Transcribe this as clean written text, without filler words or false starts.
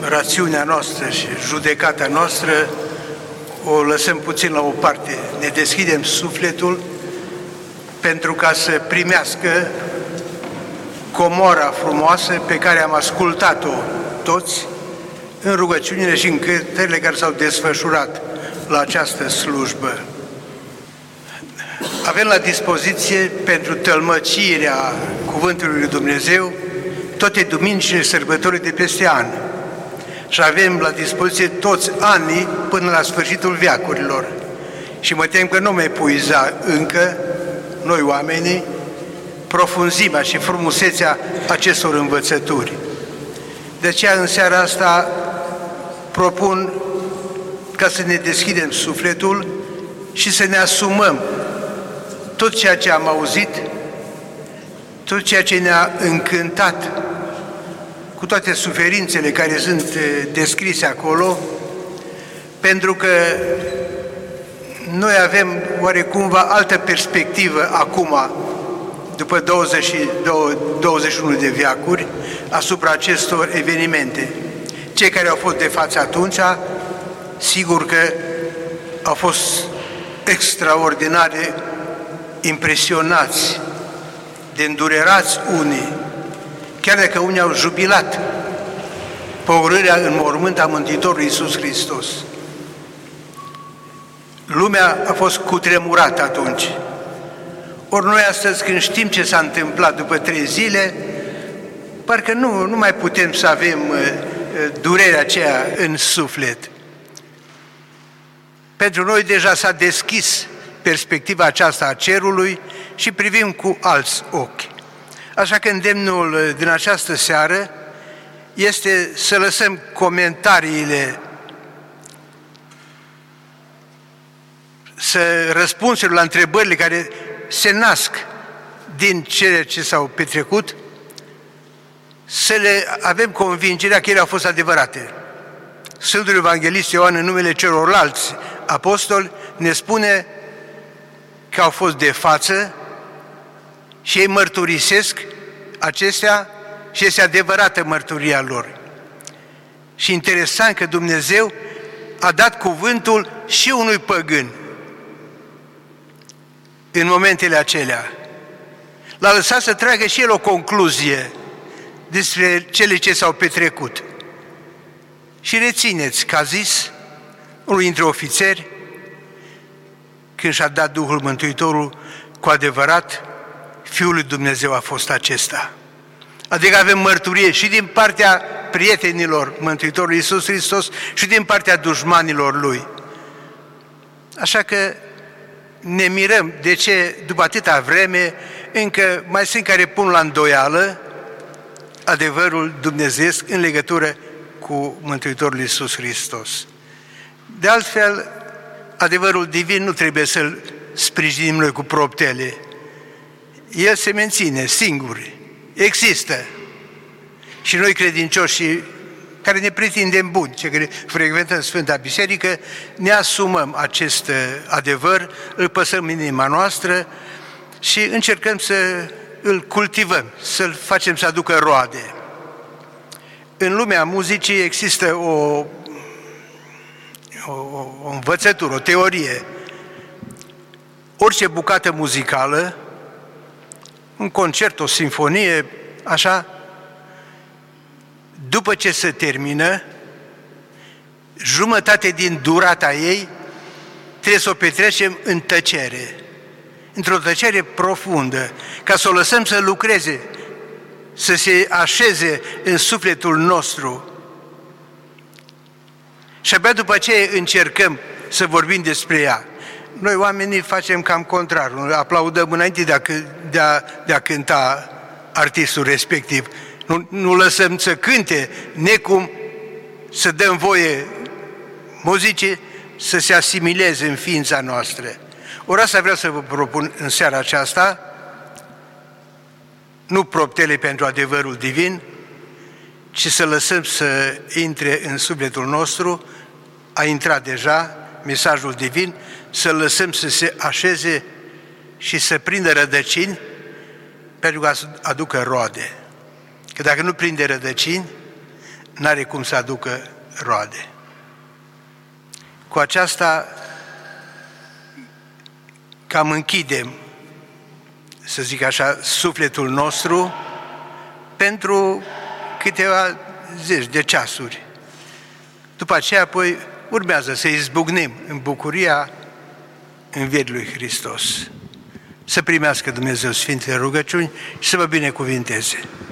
rațiunea noastră și judecata noastră o lăsăm puțin la o parte. Ne deschidem sufletul pentru ca să primească comora frumoasă pe care am ascultat-o toți în rugăciunile și în cântările care s-au desfășurat la această slujbă. Avem la dispoziție pentru tălmăcirea Cuvântului lui Dumnezeu toate duminicile sărbătorii de peste an. Și avem la dispoziție toți anii până la sfârșitul veacurilor. Și mă tem că nu mai epuiza încă, noi oamenii, profunzimea și frumusețea acestor învățături. De aceea, în seara asta, propun ca să ne deschidem sufletul și să ne asumăm tot ceea ce am auzit, tot ceea ce ne-a încântat, cu toate suferințele care sunt descrise acolo, pentru că noi avem oarecumva altă perspectivă acum, după 21 de veacuri, asupra acestor evenimente. Cei care au fost de față atunci, sigur că au fost extraordinare, impresionați, de îndurerați unii, chiar dacă unii au jubilat pogorârea în mormânt a Mântuitorului Iisus Hristos. Lumea a fost cutremurată atunci. Ori noi astăzi, când știm ce s-a întâmplat după 3 zile, parcă nu mai putem să avem durerea aceea în suflet. Pentru noi deja s-a deschis perspectiva aceasta a cerului și privim cu alți ochi. Așa că îndemnul din această seară este să lăsăm comentariile, să răspunsurile la întrebările care se nasc din cele ce s-au petrecut, să le avem convingerea că ele au fost adevărate. Sfântul Evanghelist Ioan, în numele celorlalți apostoli, ne spune că au fost de față și ei mărturisesc acestea și este adevărată mărturia lor. Și interesant că Dumnezeu a dat cuvântul și unui păgân în momentele acelea. L-a lăsat să tragă și el o concluzie despre cele ce s-au petrecut. Și rețineți că a zis unul dintre ofițeri, când și-a dat Duhul Mântuitorul, cu adevărat, Fiul lui Dumnezeu a fost acesta. Adică avem mărturie și din partea prietenilor Mântuitorului Iisus Hristos și din partea dușmanilor Lui. Așa că ne mirăm de ce, după atâta vreme, încă mai sunt care pun la îndoială adevărul dumnezeiesc în legătură cu Mântuitorul Iisus Hristos. De altfel, adevărul divin nu trebuie să-l sprijinim noi cu proptele. El se menține singur, există. Și noi credincioși care ne pretindem buni, cei care frecventăm Sfânta Biserică, ne asumăm acest adevăr, îl păsăm în inima noastră și încercăm să îl cultivăm, să-l facem să aducă roade. În lumea muzicii există o învățătură, o teorie. Orice bucată muzicală, un concert, o sinfonie, așa, după ce se termină, jumătate din durata ei trebuie să o petrecem în tăcere, într-o tăcere profundă, ca să o lăsăm să lucreze, să se așeze în sufletul nostru. Și abia după ce încercăm să vorbim despre ea. Noi oamenii facem cam contrarul, aplaudăm înainte de a cânta artistul respectiv. Nu lăsăm să cânte, necum să dăm voie muzicii să se asimileze în ființa noastră. Ori asta vreau să vă propun în seara aceasta, nu proptele pentru adevărul divin, ci să lăsăm să intre în sufletul nostru, a intrat deja mesajul divin, să lăsăm să se așeze și să prindă rădăcini pentru ca să aducă roade. Că dacă nu prinde rădăcini, n-are cum să aducă roade. Cu aceasta cam închidem, să zic așa, sufletul nostru pentru câteva zeci de ceasuri. După aceea, apoi, urmează să izbucnim în bucuria învierii lui Hristos. Să primească Dumnezeu Sfintele rugăciuni și să vă binecuvinteze.